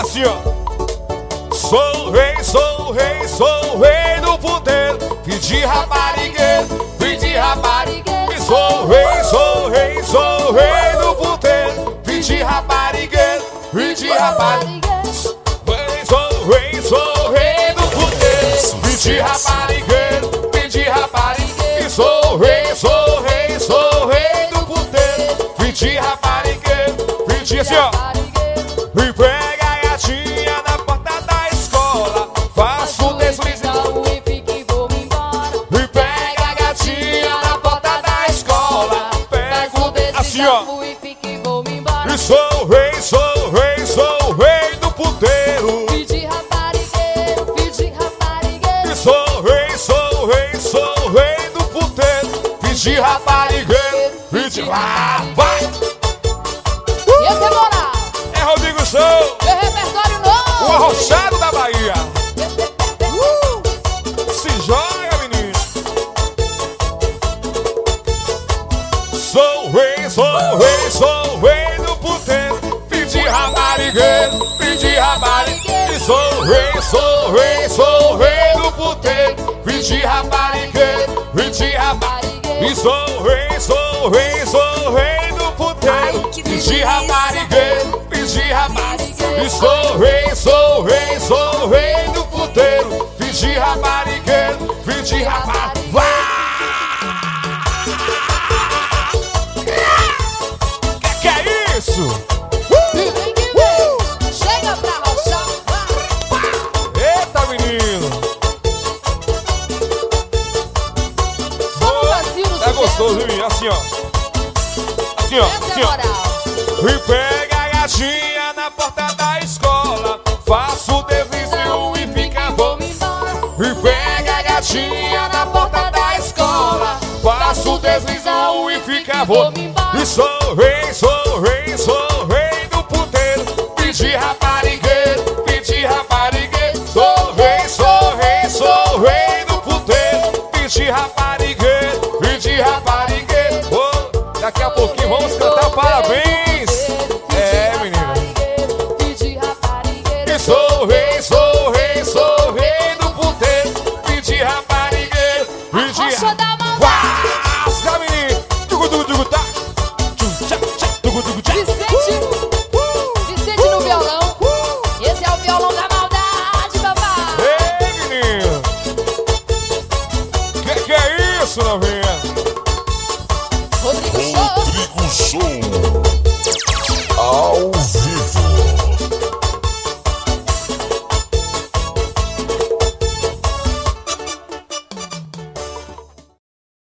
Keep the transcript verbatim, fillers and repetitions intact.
assim, ó. Sou rei, sou rei, sou rei do puteiro. Filho de raparigueiro, filho de raparigueiro. Sou rei, sou rei, sou rei do puteiro. Filho de raparigueiro, filho de raparigueiro. Sou rei, sou rei do puteiro. Filho de raparigueiro, filho de raparigueiro. Sou rei, sou rei, sou rei do puteiro. Filho de raparigueiro, filho de assim, ó. Me pega a gatinha na porta da escola. Faço deslize e fica e vou embora. Me pega a gatinha na porta da escola. Pego assim, ó. E fica e vou embora. E sou rei, sou rei, sou rei do puteiro. Filho de raparigueiro, filho de raparigueiro. E sou rei, sou rei, sou rei do puteiro. Filho de raparigueiro, filho de lá, vai! E esse é moral. É Rodrigo Show, Meu repertório o novo. arrochado da Bahia. Uh! Se joga, menino. Sou rei, sou rei, sou rei do puteiro. Filho de raparigueiro, filho de raparigueiro. E sou rei, sou rei, sou rei do puteiro. Filho de raparigueiro, filho de raparigueiro. E sou rei, sou rei, sou rei do puteiro. Filho de raparigueiro, filho de raparigueiro. E sou rei, sou rei, sou rei do puteiro. Filho de raparigueiro, filho de raparigueiro. Vai! Que que é isso? E vem que vem. Chega pra rochar. Eita, menino! Só no vacilo, É gostoso, hein, menino? Assim, ó. Assim, ó. Essa Assim, é ó. moral. E pega a gatinha na porta da escola. Faço deslize e fica vou. Vou embora. E pega a gatinha na porta da escola. Faço deslize e fica vou. E sou rei, sou rei, sou rei do puteiro. Filho de raparigueiro, filho de raparigueiro. Sou rei, sou rei, sou rei do puteiro. Filho de raparigueiro, filho de raparigueiro. Oh, daqui a pouquinho vamos cantar parabéns. É, menina. Filho de raparigueiro. E sou rei, sou